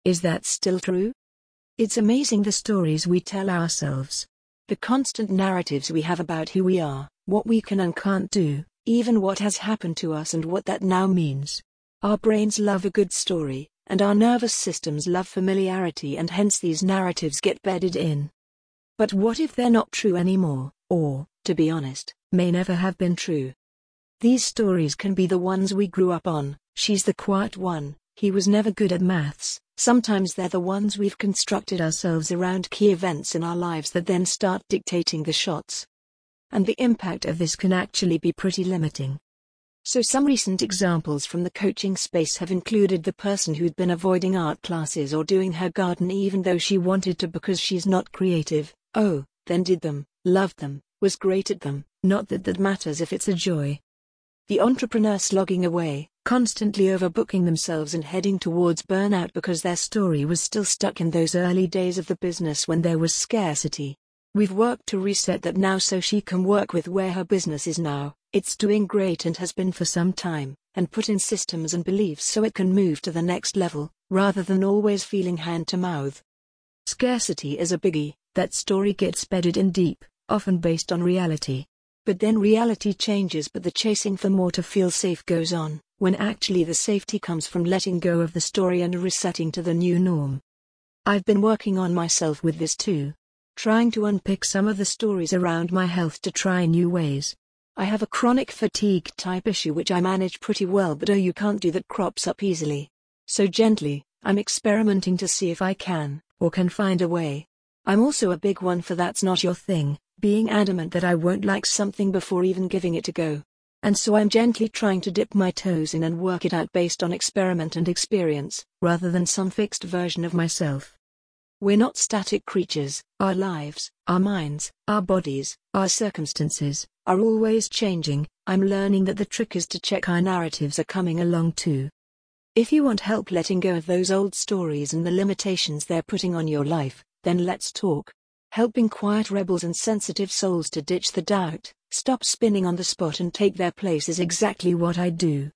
Is that still true? It's amazing the stories we tell ourselves. The constant narratives we have about who we are, what we can and can't do, even what has happened to us and what that now means. Our brains love a good story, and our nervous systems love familiarity, and hence these narratives get bedded in. But what if they're not true anymore, or, to be honest, may never have been true? These stories can be the ones we grew up on. She's the quiet one, he was never good at maths. Sometimes they're the ones we've constructed ourselves around key events in our lives that then start dictating the shots. And the impact of this can actually be pretty limiting. So some recent examples from the coaching space have included the person who'd been avoiding art classes or doing her garden even though she wanted to because she's not creative, then did them, loved them, was great at them, not that matters if it's a joy. The entrepreneur slogging away, constantly overbooking themselves and heading towards burnout because their story was still stuck in those early days of the business when there was scarcity. We've worked to reset that now so she can work with where her business is now. It's doing great and has been for some time, and put in systems and beliefs so it can move to the next level, rather than always feeling hand to mouth. Scarcity is a biggie. That story gets bedded in deep, often based on reality. But then reality changes, but the chasing for more to feel safe goes on, when actually the safety comes from letting go of the story and resetting to the new norm. I've been working on myself with this too. Trying to unpick some of the stories around my health to try new ways. I have a chronic fatigue type issue which I manage pretty well, but you can't do that crops up easily. So gently, I'm experimenting to see if I can find a way. I'm also a big one for that's not your thing, being adamant that I won't like something before even giving it a go. And so I'm gently trying to dip my toes in and work it out based on experiment and experience, rather than some fixed version of myself. We're not static creatures. Our lives, our minds, our bodies, our circumstances, are always changing. I'm learning that the trick is to check our narratives are coming along too. If you want help letting go of those old stories and the limitations they're putting on your life, then let's talk. Helping quiet rebels and sensitive souls to ditch the doubt, stop spinning on the spot and take their place is exactly what I do.